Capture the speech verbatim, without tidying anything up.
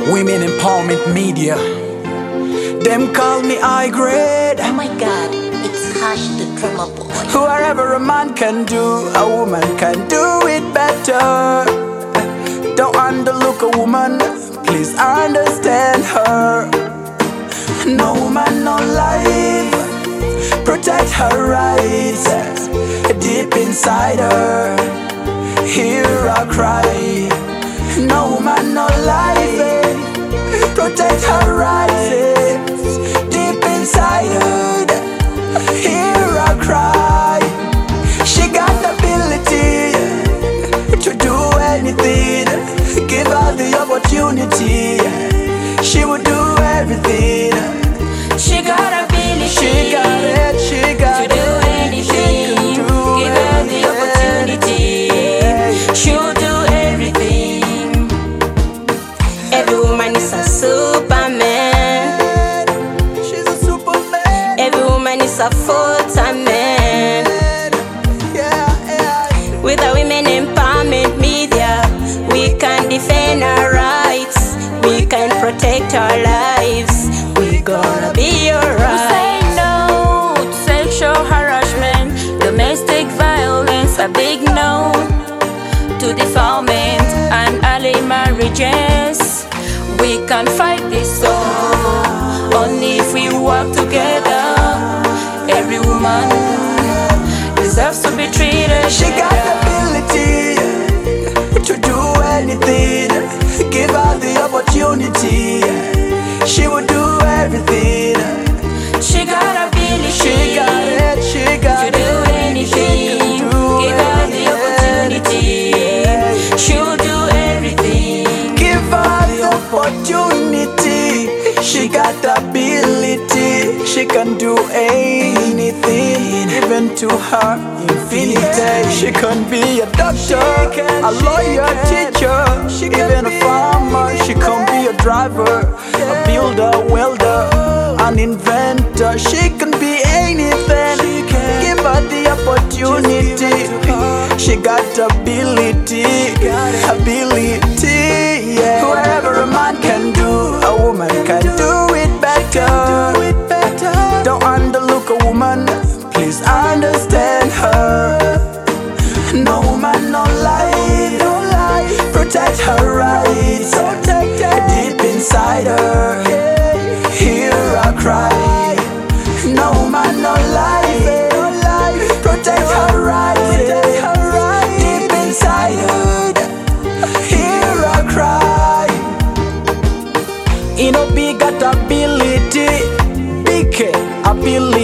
Women Empowerment Media. Them call me high grade. Oh my God, it's Hash the drummer boy. Whatever a man can do, a woman can do it better. Don't underlook a woman, please understand her. No woman, no life, protect her rights. Deep inside her, hear her cry. No woman, no life, eh? Protect her rights, eh? Deep inside her, hear her cry. She got the ability to do anything. Give her the opportunity, she would do everything. She got ability, she got it, she got to do anything. She can do Give her the opportunity, she'll do everything. Every woman is a superman. She's a superman. Every woman is a full-time man. Yeah, yeah. With the Women Empowerment Media, we can defend our rights, we can protect our lives. We gonna be alright. Say no to sexual harassment, domestic violence, a big no to defilement and early marriages. We can fight this all only if we work together. Every woman deserves to be treated. She got the ability to do anything. Give her the opportunity, she will do everything. She got ability, She got it, she got to do anything. Give her the opportunity, she'll do everything. Give her the opportunity. She got the ability. She can do anything, even to her infinity. She can be a doctor, a lawyer, teacher, even a farmer. She can be a driver, a builder, welder, an inventor. She can be anything. Give her the opportunity. She got ability, ability. Yeah. Whatever a man can do, a woman can do it better. Don't underlook a woman, please understand her. No woman, no life, protect her rights. Deep inside her, hear her cry. No woman, no life, protect her rights. Deep inside her, hear her cry. You know, big got ability, big ability.